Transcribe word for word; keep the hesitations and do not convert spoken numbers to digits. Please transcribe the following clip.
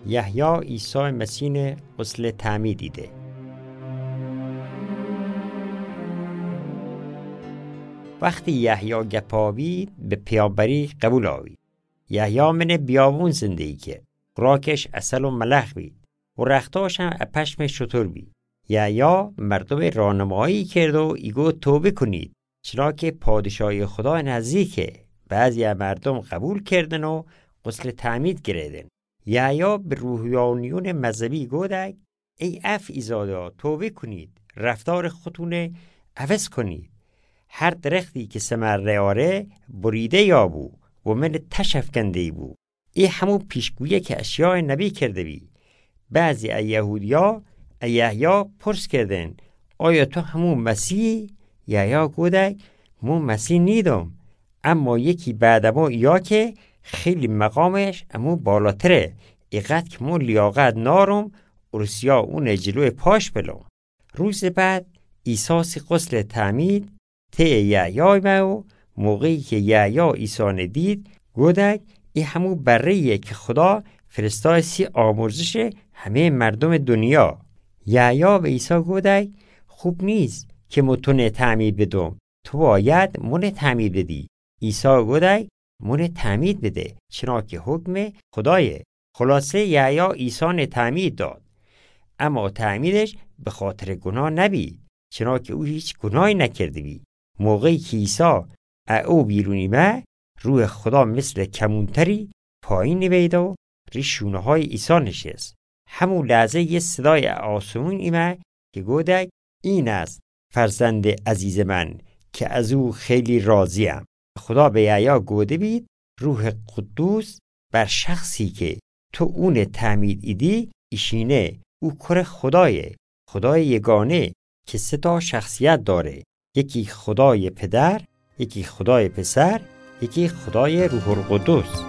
یحیی عیسی مسیح غسل تعمید دیده. وقتی یحیی گپاوید به پیامبری قبول آوید. یحیی من بیابون زندگی که خوراکش عسل و ملح بید و رختاش هم پشم شتر بید. یحیی مردم راهنمایی کرد و ایگو توبه کنید، چرا که پادشاهی خدا نزدیکه. بعضی مردم قبول کردن و غسل تعمید گرفتن. یحیی به روحانیون مذهبی گودک ای افعی زاده توبه کنید، رفتار خودتون عوض کنید. هر درختی که ثمر نیاره بریده یابو و من تشفکنده بو. این همون پیشگویی که اشیاء نبی کرده بی. بعضی از یهودیا از یحیی پرس کردن آیا تو همون مسیحی؟ یحیی گودک مو مسیح نیدم، اما یکی بعد ما یا که خیلی مقامش امو بالاتره، ایقدر که مو لیاقت نارم ارسیا اون جلوی پاش بلوم. روز بعد عیسی غسل تعمید ته یحیی و موقعی که یحیی عیسی دید گودک این همون بره‌ایه که خدا فرستاد سی آمرزش همه مردم دنیا. یحیی به عیسی گودک خوب نیست که متونه تعمید بدم، تو باید من تعمید بدی. عیسی گودک من تعمید بده، چرا که حکم خدایه. خلاصه یحیی عیسی تعمید داد، اما تعمیدش به خاطر گناه نبی، چرا که او هیچ گناهی نکرده بی. موقعی که عیسی او بیرونی به روح خدا مثل کمونتری پایین نوید و ریشونه های عیسی نشست. همون لحظه یه صدای آسمون ایمه که گودک این است فرزند عزیز من که از او خیلی راضیم. خدا به یحیی گوده بید روح قدوس بر شخصی که تو اون تعمید ایدی ایشینه. او کر خدایه، خدای یگانه که سه تا شخصیت داره، یکی خدای پدر، یکی خدای پسر، یکی خدای روح القدس.